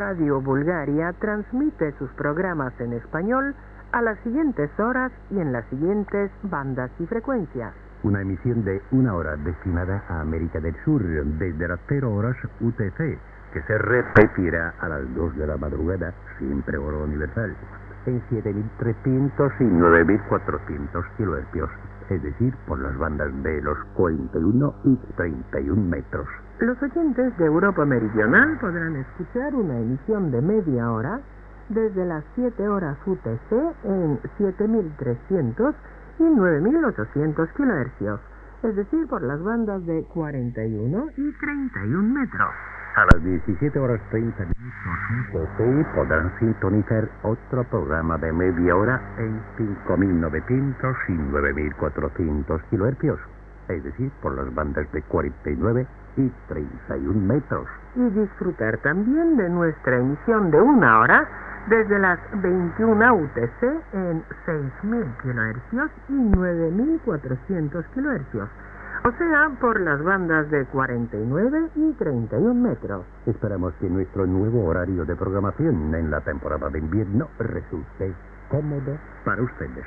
Radio Bulgaria transmite sus programas en español a las siguientes horas y en las siguientes bandas y frecuencias. Una emisión de 1 hora destinada a América del Sur desde las 0 horas UTC, que se repetirá a las 2 de la madrugada, siempre hora universal, en 7.300 y 9.400 kilohercios, es decir, por las bandas de los 41 y 31 metros. Los oyentes de Europa Meridional podrán escuchar una emisión de media hora desde las 7 horas UTC en 7.300 y 9.800 kilohercios, es decir, por las bandas de 41 y 31 metros. A las 17 horas 30 minutos UTC podrán sintonizar otro programa de media hora en 5.900 y 9.400 kilohercios, es decir, por las bandas de 49 y 31 metros. Y disfrutar también de nuestra emisión de 1 hora desde las 21 UTC en 6.000 kilohercios y 9.400 kilohercios, o sea, por las bandas de 49 y 31 metros. Esperamos que nuestro nuevo horario de programación en la temporada de invierno resulte cómodo para ustedes.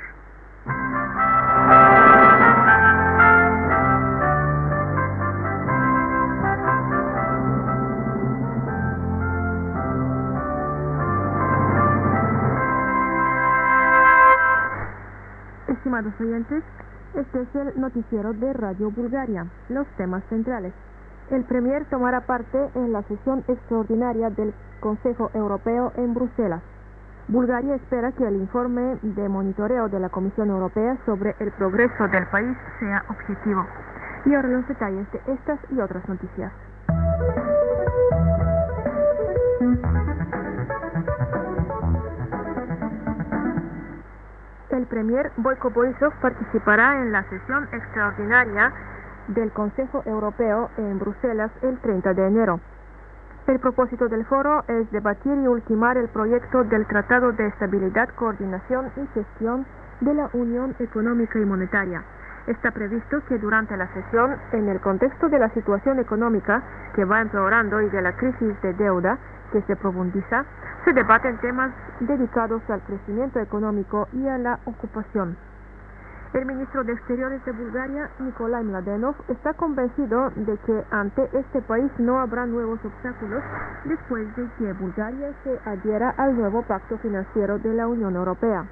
Estimados oyentes, este es el noticiero de Radio Bulgaria. Los temas centrales. El Premier tomará parte en la sesión extraordinaria del Consejo Europeo en Bruselas. Bulgaria espera que el informe de monitoreo de la Comisión Europea sobre el progreso del país sea objetivo. Y ahora los detalles de estas y otras noticias. El Premier Boyko Borisov participará en la sesión extraordinaria del Consejo Europeo en Bruselas el 30 de enero. El propósito del foro es debatir y ultimar el proyecto del Tratado de Estabilidad, Coordinación y Gestión de la Unión Económica y Monetaria. Está previsto que durante la sesión, en el contexto de la situación económica que va empeorando y de la crisis de deuda que se profundiza, se debaten temas dedicados al crecimiento económico y a la ocupación. El ministro de Exteriores de Bulgaria, Nikolai Mladenov, está convencido de que ante este país no habrá nuevos obstáculos después de que Bulgaria se adhiera al nuevo pacto financiero de la Unión Europea.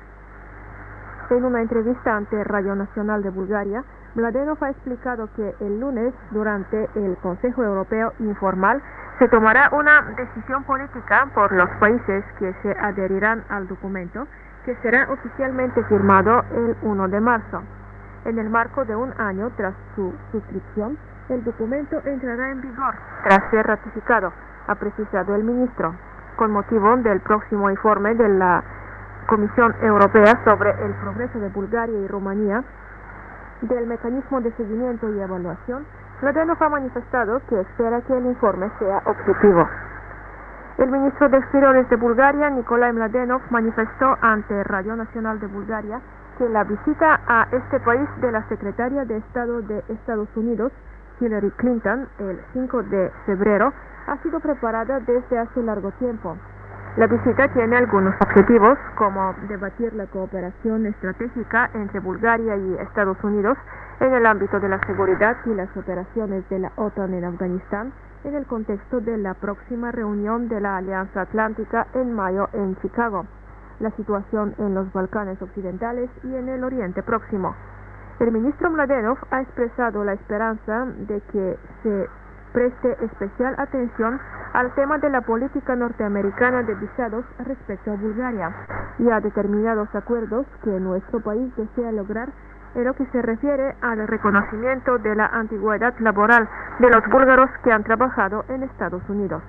En una entrevista ante Radio Nacional de Bulgaria, Mladenov ha explicado que el lunes, durante el Consejo Europeo Informal, se tomará una decisión política por los países que se adherirán al documento, que será oficialmente firmado el 1 de marzo. En el marco de un año tras su suscripción, el documento entrará en vigor tras ser ratificado, ha precisado el ministro, con motivo del próximo informe de la Comisión Europea sobre el progreso de Bulgaria y Rumanía, del mecanismo de seguimiento y evaluación. Mladenov ha manifestado que espera que el informe sea objetivo. El ministro de Exteriores de Bulgaria, Nikolai Mladenov, manifestó ante Radio Nacional de Bulgaria que la visita a este país de la secretaria de Estado de Estados Unidos, Hillary Clinton, el 5 de febrero, ha sido preparada desde hace largo tiempo. La visita tiene algunos objetivos, como debatir la cooperación estratégica entre Bulgaria y Estados Unidos en el ámbito de la seguridad y las operaciones de la OTAN en Afganistán, en el contexto de la próxima reunión de la Alianza Atlántica en mayo en Chicago, la situación en los Balcanes Occidentales y en el Oriente Próximo. El ministro Mladenov ha expresado la esperanza de que se preste especial atención al tema de la política norteamericana de visados respecto a Bulgaria y a determinados acuerdos que nuestro país desea lograr en lo que se refiere al reconocimiento de la antigüedad laboral de los búlgaros que han trabajado en Estados Unidos.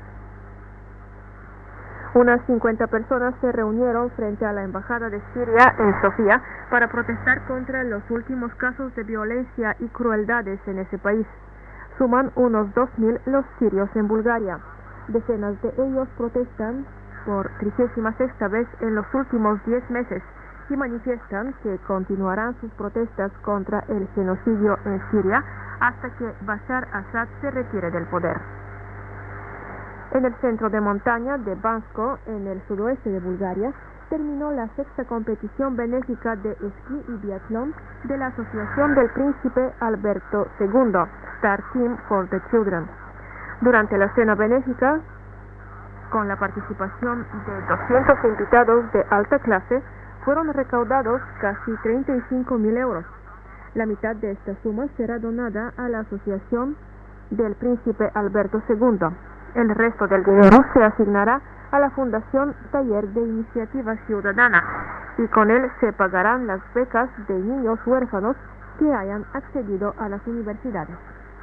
Unas 50 personas se reunieron frente a la Embajada de Siria en Sofía para protestar contra los últimos casos de violencia y crueldades en ese país. Suman unos 2.000 los sirios en Bulgaria. Decenas de ellos protestan por 36ª vez en los últimos 10 meses y manifiestan que continuarán sus protestas contra el genocidio en Siria hasta que Bashar Assad se retire del poder. En el centro de montaña de Bansko, en el sudoeste de Bulgaria, terminó la sexta competición benéfica de esquí y biatlón de la Asociación del Príncipe Alberto II, Star Team for the Children. Durante la cena benéfica, con la participación de 200 invitados de alta clase, fueron recaudados casi 35.000 euros. La mitad de esta suma será donada a la Asociación del Príncipe Alberto II. El resto del dinero se asignará a la Fundación Taller de Iniciativa Ciudadana y con él se pagarán las becas de niños huérfanos que hayan accedido a las universidades.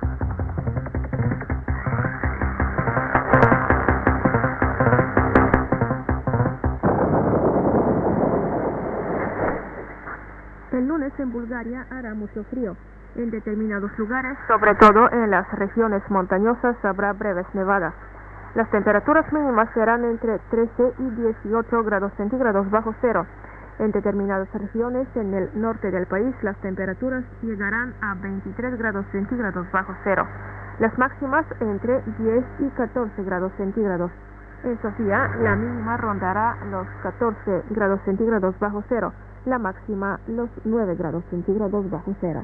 El lunes en Bulgaria hará mucho frío. En determinados lugares, sobre todo en las regiones montañosas, habrá breves nevadas. Las temperaturas mínimas serán entre 13 y 18 grados centígrados bajo cero. En determinadas regiones en el norte del país, las temperaturas llegarán a 23 grados centígrados bajo cero. Las máximas entre 10 y 14 grados centígrados. En Sofía, la mínima rondará los 14 grados centígrados bajo cero. La máxima los 9 grados centígrados bajo cero.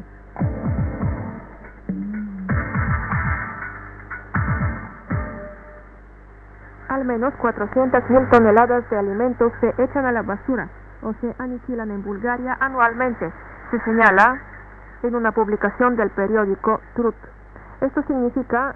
Al menos 400.000 toneladas de alimentos se echan a la basura o se aniquilan en Bulgaria anualmente, se señala en una publicación del periódico Trut. Esto significa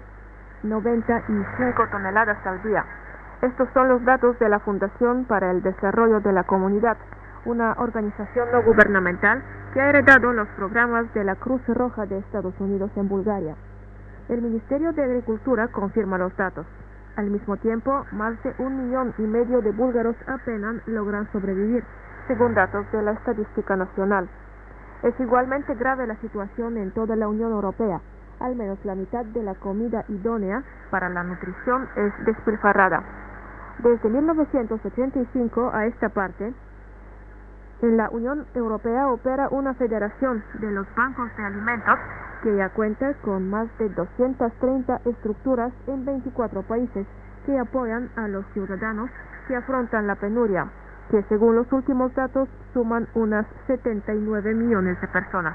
1.095 toneladas al día. Estos son los datos de la Fundación para el Desarrollo de la Comunidad, una organización no gubernamental que ha heredado los programas de la Cruz Roja de Estados Unidos en Bulgaria. El Ministerio de Agricultura confirma los datos. Al mismo tiempo, más de 1,5 millones de búlgaros apenas logran sobrevivir, según datos de la Estadística Nacional. Es igualmente grave la situación en toda la Unión Europea. Al menos la mitad de la comida idónea para la nutrición es despilfarrada. Desde 1985 a esta parte, en la Unión Europea opera una federación de los bancos de alimentos que ya cuenta con más de 230 estructuras en 24 países que apoyan a los ciudadanos que afrontan la penuria, que según los últimos datos suman unas 79 millones de personas.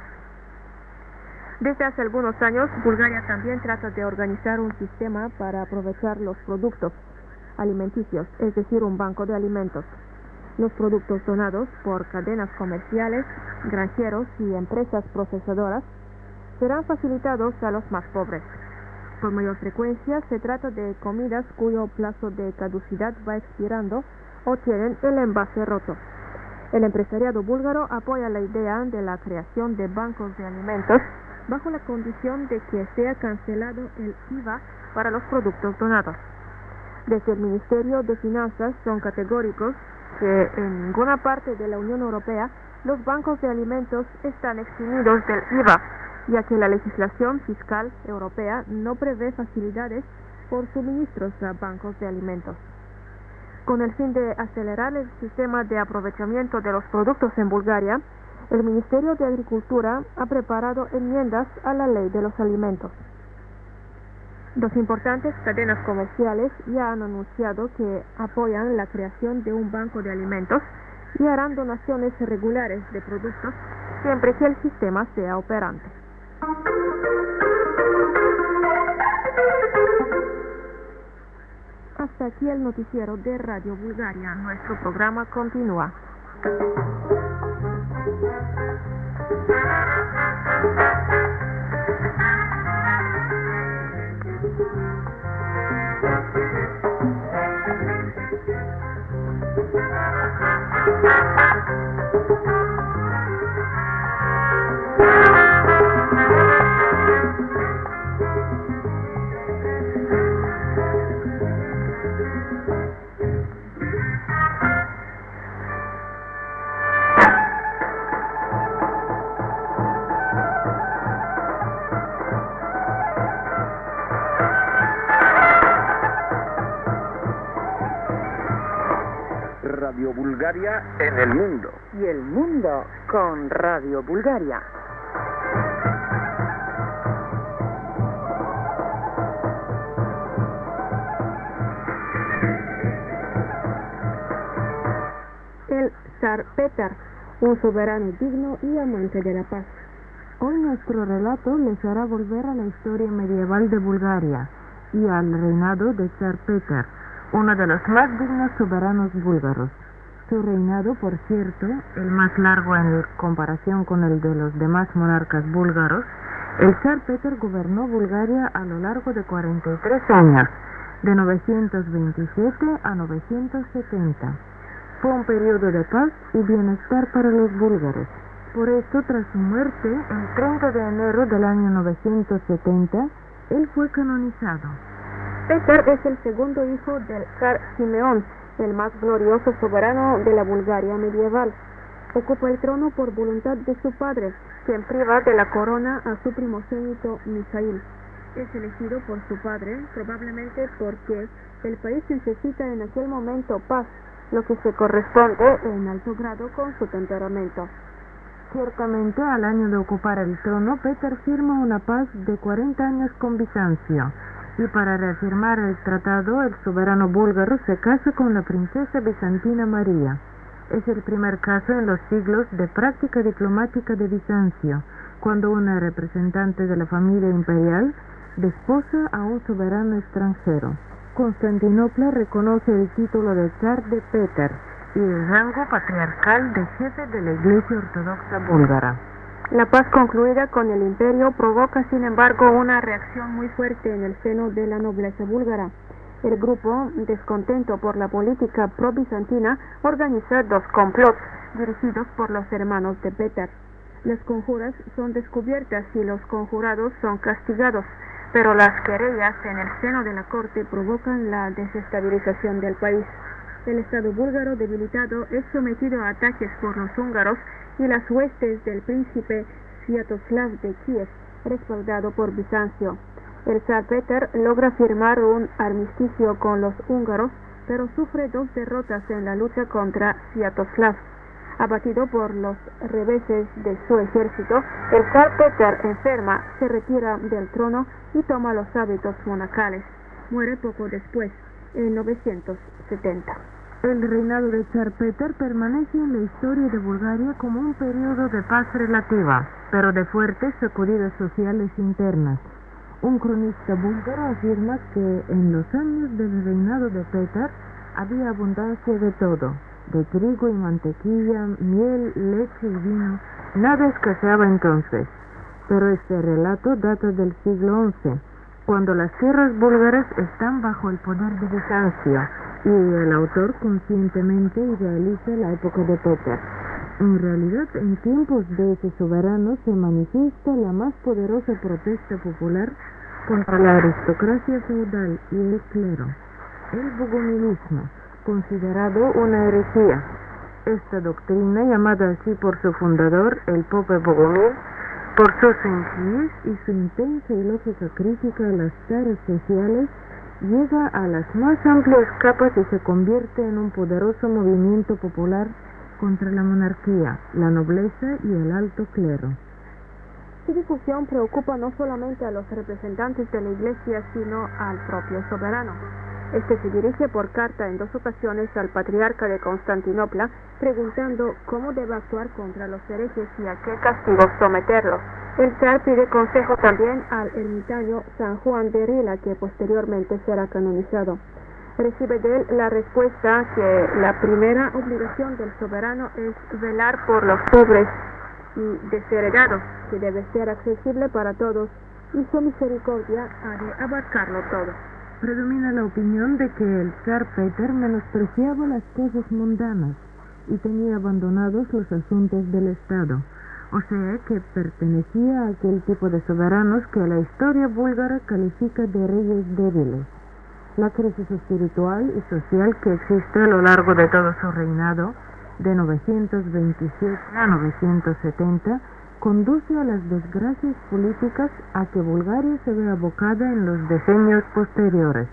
Desde hace algunos años, Bulgaria también trata de organizar un sistema para aprovechar los productos alimenticios, es decir, un banco de alimentos. Los productos donados por cadenas comerciales, granjeros y empresas procesadoras serán facilitados a los más pobres. Por mayor frecuencia se trata de comidas cuyo plazo de caducidad va expirando o tienen el envase roto. El empresariado búlgaro apoya la idea de la creación de bancos de alimentos bajo la condición de que sea cancelado el IVA para los productos donados. Desde el Ministerio de Finanzas son categóricos que en ninguna parte de la Unión Europea los bancos de alimentos están eximidos del IVA, ya que la legislación fiscal europea no prevé facilidades por suministros a bancos de alimentos. Con el fin de acelerar el sistema de aprovechamiento de los productos en Bulgaria, el Ministerio de Agricultura ha preparado enmiendas a la ley de los alimentos. Dos importantes cadenas comerciales ya han anunciado que apoyan la creación de un banco de alimentos y harán donaciones regulares de productos siempre que el sistema sea operante. Hasta aquí el noticiero de Radio Bulgaria. Nuestro programa continúa. Radio Bulgaria en el mundo. Y el mundo con Radio Bulgaria. Zar Petar, un soberano digno y amante de la paz. Hoy nuestro relato les hará volver a la historia medieval de Bulgaria y al reinado de Zar Petar, uno de los más dignos soberanos búlgaros. Su reinado, por cierto, el más largo en comparación con el de los demás monarcas búlgaros, el Zar Petar gobernó Bulgaria a lo largo de 43 años, de 927 a 970. Fue un periodo de paz y bienestar para los búlgaros. Por esto, tras su muerte, el 30 de enero del año 970, él fue canonizado. Petar es el segundo hijo del zar Simeón, el más glorioso soberano de la Bulgaria medieval. Ocupa el trono por voluntad de su padre, quien priva de la corona a su primogénito Mijaíl. Es elegido por su padre, probablemente porque el país necesita en aquel momento paz, lo que se corresponde en alto grado con su temperamento. Ciertamente, al año de ocupar el trono, Petar firma una paz de 40 años con Bizancio, y para reafirmar el tratado, el soberano búlgaro se casa con la princesa bizantina María. Es el primer caso en los siglos de práctica diplomática de Bizancio, cuando una representante de la familia imperial desposa a un soberano extranjero. Constantinopla reconoce el título de zar de Petar y el rango patriarcal de jefe de la Iglesia Ortodoxa búlgara. La paz concluida con el imperio provoca, sin embargo, una reacción muy fuerte en el seno de la nobleza búlgara. El grupo, descontento por la política pro-bizantina, organiza dos complots dirigidos por los hermanos de Petar. Las conjuras son descubiertas y los conjurados son castigados, pero las querellas en el seno de la corte provocan la desestabilización del país. El Estado búlgaro debilitado es sometido a ataques por los húngaros y las huestes del príncipe Sviatoslav de Kiev, respaldado por Bizancio. El zar Petar logra firmar un armisticio con los húngaros, pero sufre dos derrotas en la lucha contra Sviatoslav. Abatido por los reveses de su ejército, el zar Petar enferma, se retira del trono y toma los hábitos monacales. Muere poco después, en 970. El reinado de Zar Petar permanece en la historia de Bulgaria como un periodo de paz relativa, pero de fuertes sacudidas sociales internas. Un cronista búlgaro afirma que en los años del reinado de Petar había abundancia de todo, de trigo y mantequilla, miel, leche y vino. Nada escaseaba entonces. Pero este relato data del siglo XI, cuando las tierras búlgaras están bajo el poder de Bizancio, y el autor conscientemente idealiza la época de Petar. En realidad, en tiempos de ese soberano se manifiesta la más poderosa protesta popular contra la aristocracia feudal y el clero, el bogomilismo, considerado una herejía. Esta doctrina, llamada así por su fundador, el Pope Bogomil, por su sencillez y su intensa y lógica crítica a las tareas sociales, llega a las más amplias capas y se convierte en un poderoso movimiento popular contra la monarquía, la nobleza y el alto clero. Su difusión preocupa no solamente a los representantes de la Iglesia, sino al propio soberano. Este se dirige por carta en dos ocasiones al patriarca de Constantinopla, preguntando cómo debe actuar contra los herejes y a qué castigos someterlos. El zar pide consejo también al ermitaño San Juan de Rila, que posteriormente será canonizado. Recibe de él la respuesta que la primera obligación del soberano es velar por los pobres y desheredados, que debe ser accesible para todos, y su misericordia ha de abarcarlo todo. Predomina la opinión de que el zar Petar menospreciaba las cosas mundanas y tenía abandonados los asuntos del Estado, o sea que pertenecía a aquel tipo de soberanos que la historia búlgara califica de reyes débiles. La crisis espiritual y social que existe a lo largo de todo su reinado, de 927 a 970, conduce a las desgracias políticas a que Bulgaria se ve abocada en los decenios posteriores.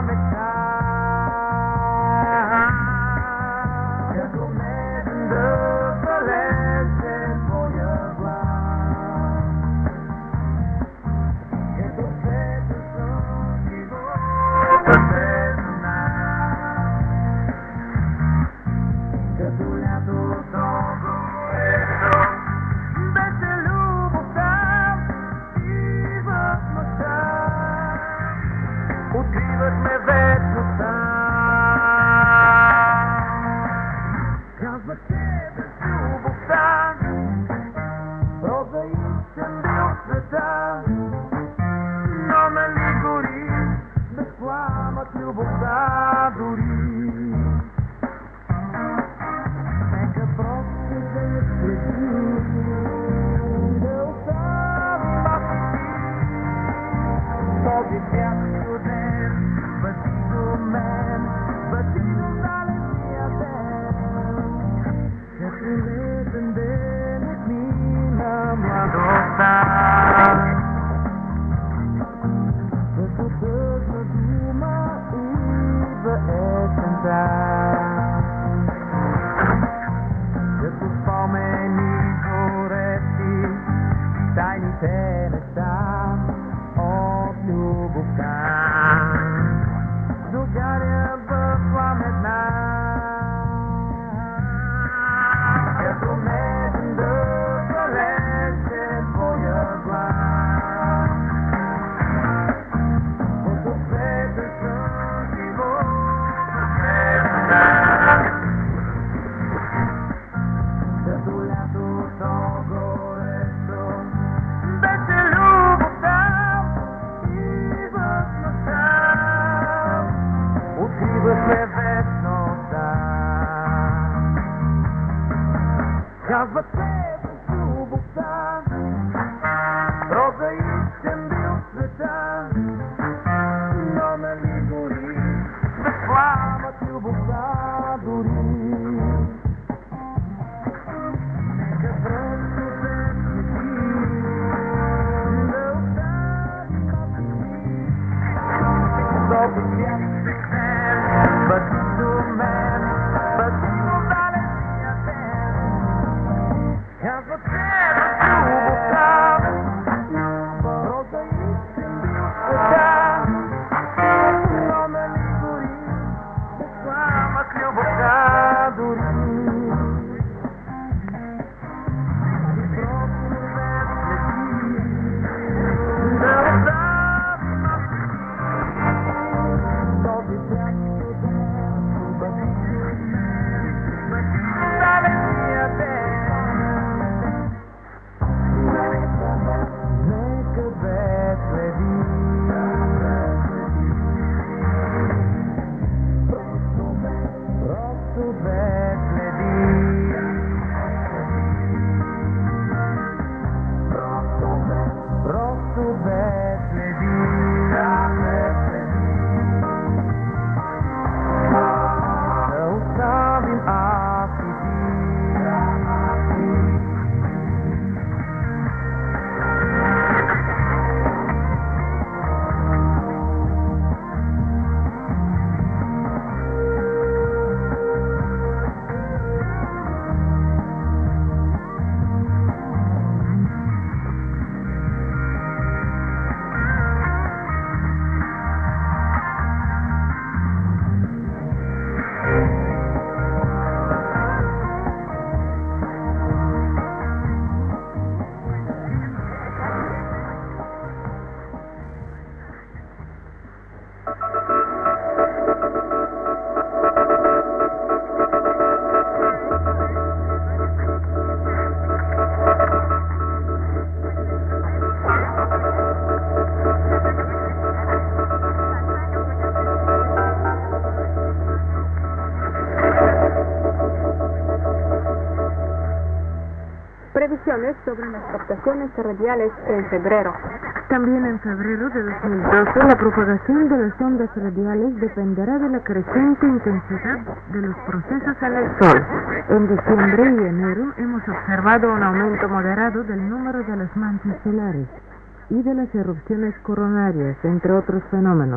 Previsiones sobre las captaciones radiales en febrero. También en febrero de 2012, la propagación de las ondas radiales dependerá de la creciente intensidad de los procesos en el Sol. En diciembre y enero hemos observado un aumento moderado del número de las manchas solares y de las erupciones coronarias, entre otros fenómenos.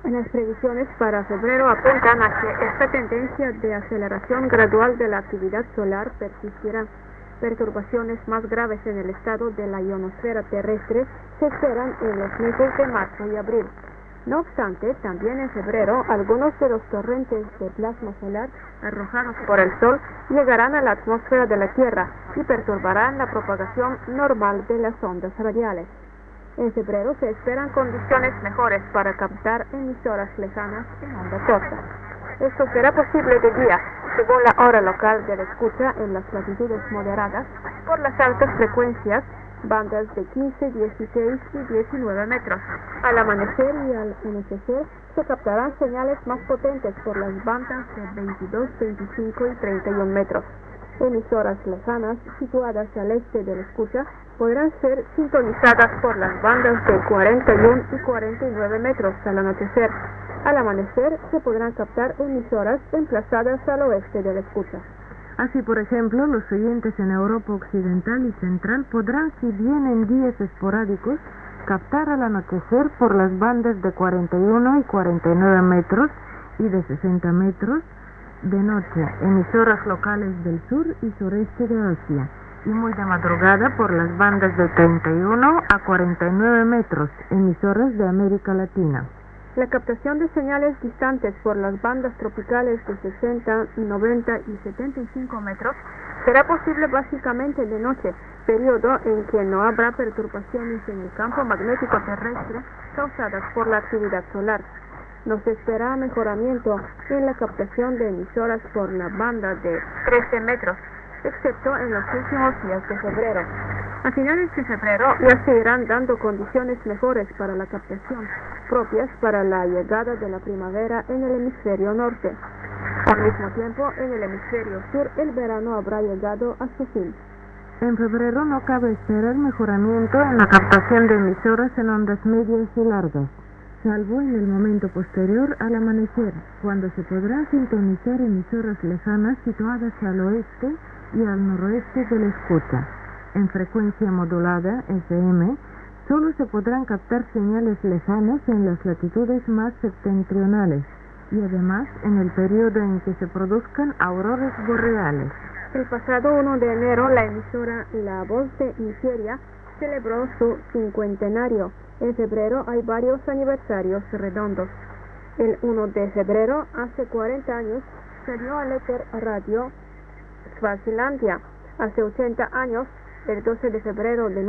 Las previsiones para febrero apuntan a que esta tendencia de aceleración gradual de la actividad solar persistirá. Perturbaciones más graves en el estado de la ionosfera terrestre se esperan en los meses de marzo y abril. No obstante, también en febrero, algunos de los torrentes de plasma solar arrojados por el Sol llegarán a la atmósfera de la Tierra y perturbarán la propagación normal de las ondas radiales. En febrero se esperan condiciones mejores para captar emisoras lejanas en onda corta. Esto será posible de día, según la hora local de la escucha en las latitudes moderadas, por las altas frecuencias, bandas de 15, 16 y 19 metros. Al amanecer y al anochecer se captarán señales más potentes por las bandas de 22, 25 y 31 metros. Emisoras lejanas situadas al este de la escucha podrán ser sintonizadas por las bandas de 41 y 49 metros al anochecer. Al amanecer se podrán captar emisoras emplazadas al oeste de la escucha. Así, por ejemplo, los oyentes en Europa Occidental y Central podrán, si bien en días esporádicos, captar al anochecer por las bandas de 41 y 49 metros y de 60 metros de noche, emisoras locales del sur y sureste de Asia, y muy de madrugada por las bandas de 31 a 49 metros, emisoras de América Latina. La captación de señales distantes por las bandas tropicales de 60, 90 y 75 metros será posible básicamente de noche, periodo en que no habrá perturbaciones en el campo magnético terrestre causadas por la actividad solar. No se espera mejoramiento en la captación de emisoras por la banda de 13 metros, excepto en los últimos días de febrero. A finales de febrero ya se irán dando condiciones mejores para la captación, propias para la llegada de la primavera en el hemisferio norte. Al mismo tiempo, en el hemisferio sur el verano habrá llegado a su fin. En febrero no cabe esperar mejoramiento en la captación de emisoras en ondas medias y largas, salvo en el momento posterior al amanecer, cuando se podrán sintonizar emisoras lejanas situadas al oeste y al noroeste de la escucha. En frecuencia modulada, FM, solo se podrán captar señales lejanas en las latitudes más septentrionales y además en el periodo en que se produzcan auroras boreales. El pasado 1 de enero, la emisora La Voz de Nigeria celebró su cincuentenario. En febrero hay varios aniversarios redondos. El 1 de febrero, hace 40 años, se dio al éter Radio Swazilandia. Hace 80 años, el 12 de febrero de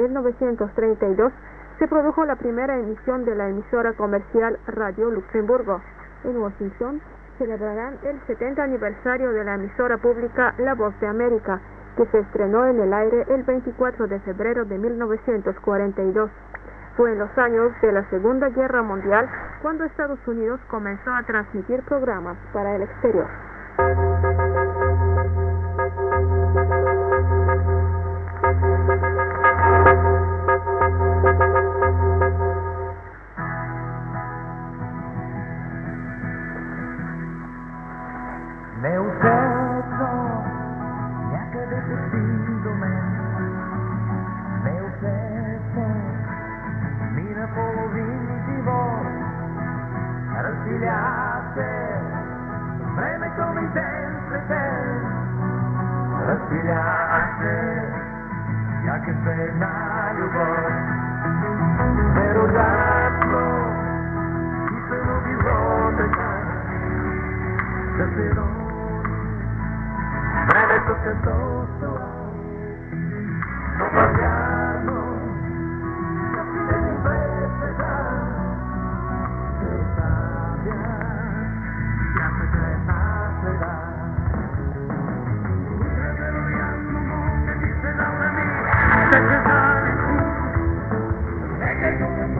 1932, se produjo la primera emisión de la emisora comercial Radio Luxemburgo. En Washington celebrarán el 70 aniversario de la emisora pública La Voz de América, que se estrenó en el aire el 24 de febrero de 1942. Fue en los años de la Segunda Guerra Mundial cuando Estados Unidos comenzó a transmitir programas para el exterior. Meu pecho, ya que decidido-me, meu pecho, mira por vivo, rasguillaste, breve come intérprete, rasguillaste, ya que pena любовь, pero gatto, y se lo digo de pero breve tocca tutto, non parliamo, capire l'inglese già, che sabbia, ya se crema da. Pero ya no me dice nada a mí, se te sale tú, es que yo me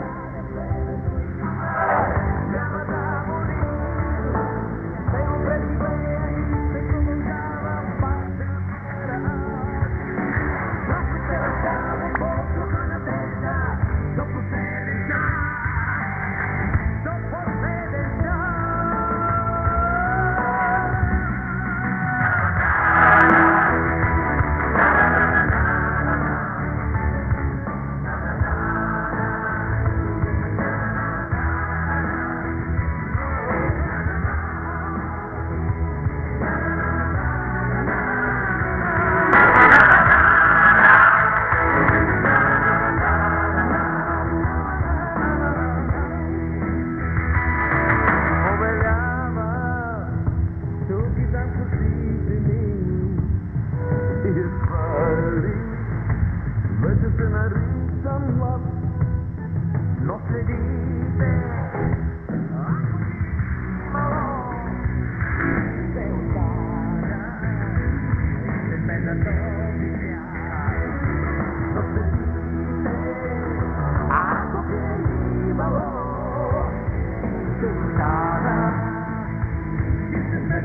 ya me da morir, pero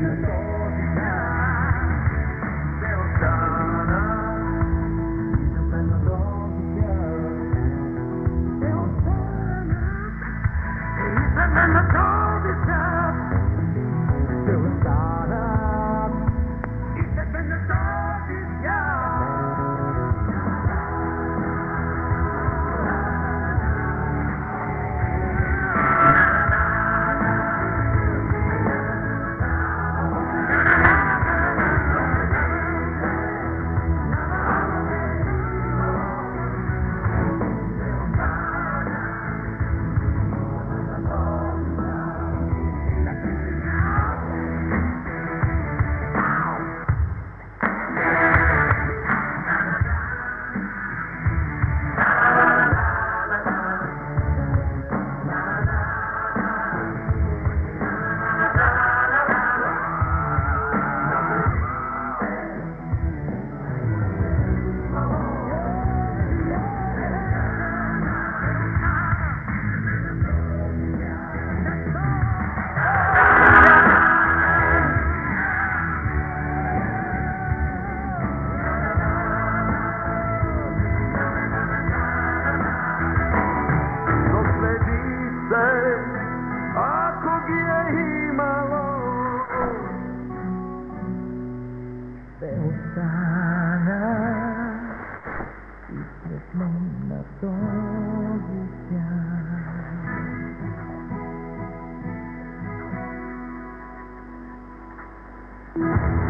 Thank you.